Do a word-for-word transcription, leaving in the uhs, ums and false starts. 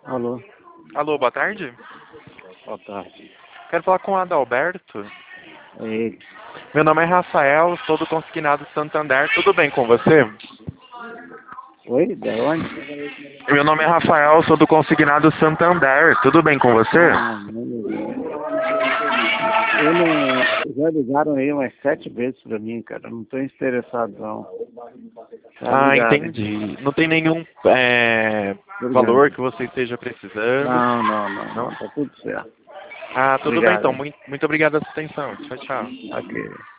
Alô, Alô, boa tarde. boa tarde. Quero falar com o Adalberto. É ele. Meu nome é Rafael, sou do Consignado Santander. Tudo bem com você? Oi, da onde? Meu nome é Rafael, sou do Consignado Santander. Tudo bem com você? Ah, não me Eu não. Já ligaram aí umas sete vezes pra mim, cara. Não tô interessado, não. Tá Ah, ligado, hein? entendi. Não tem nenhum é, valor Obrigado. que você esteja precisando? Não, não, não, Não? não. Tá tudo certo. Ah, tudo bem Obrigado, então. hein? Muito, muito obrigado pela sua atenção. Tchau, tchau. Ok.